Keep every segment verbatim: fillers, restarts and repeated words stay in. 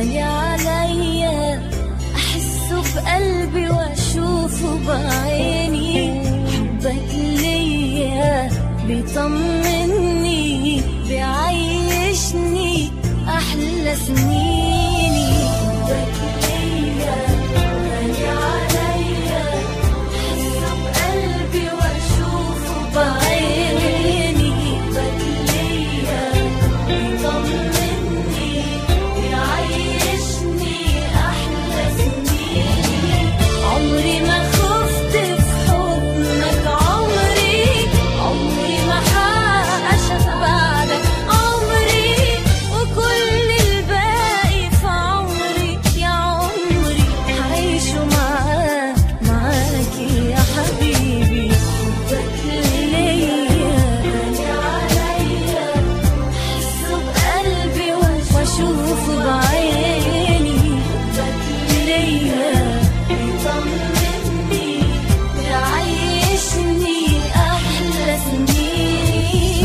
غالي عليا، أحسه بقلبي وأشوفه بعيني. حبك ليا بيطمني، بيعيشني أحلى سنيني. حبك ليا غالي عليا، أحسه بقلبي وأشوفه بعيني. حبك ليا بيطمني، بيعيشني أحلى سنيني. عمري ما خفت في حضنك، عمري عمري ما هعشق بعدك، عمري وكل الباقي في عمري يا عمري هعيشه معاك معاك يا حبيبي. حبك ليا غالي عليا، أحسه بقلبي وأشوفه بعيني. حبك ليا بيطمني، بيعيشني أحلى سنيني.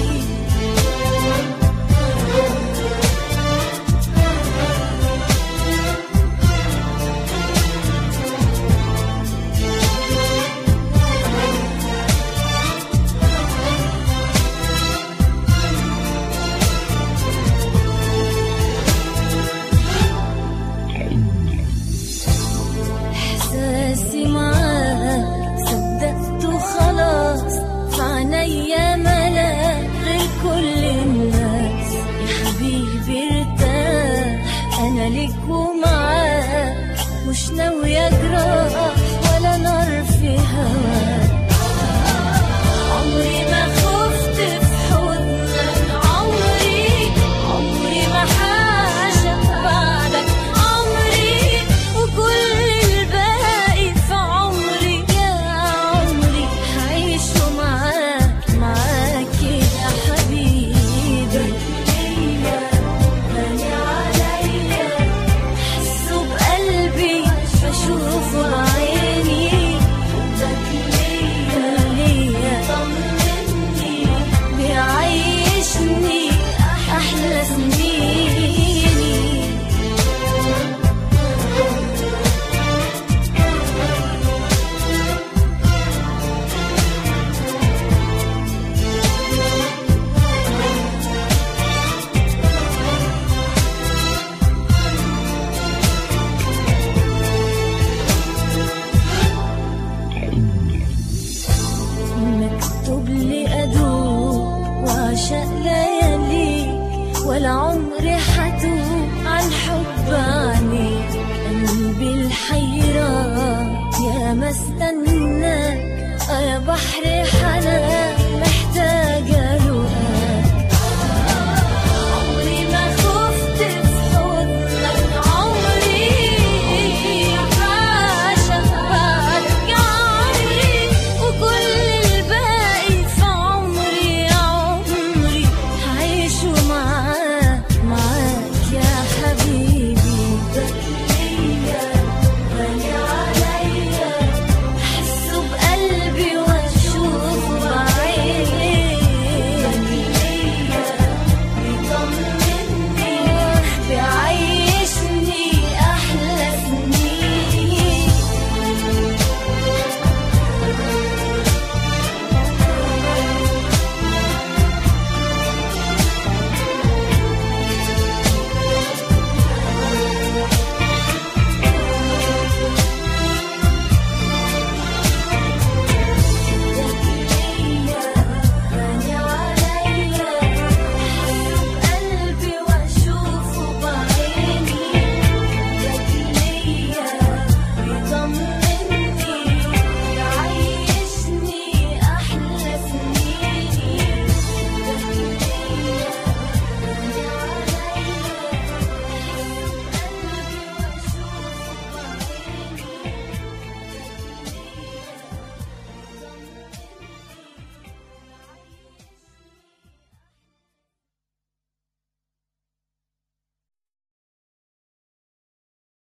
إحساسي معاك صدقته خلاص، في عينيا ملاك غير كل الناس. يا حبيبي ارتاح، أنا ليك ومعاك، مش ناوية أجرح ولا نار في هواك. عمري ما خفت في حضنك، عمري عمري ما هعشق بعدك، عمري وكل الباقي في عمري يا عمري هعيشه معاك معاك يا حبيبي. ليا غالي عليا، أحسه بقلبي بشوفه بعيني. حبك ليا ليا طمني، بيعيشني أحلى سنيني. مكتوب لي أدوب وأعشق ليالي، ولا عمري حتوب عن حب عنيك. قلبي الحيران يا ما استناك، يا بحر حنان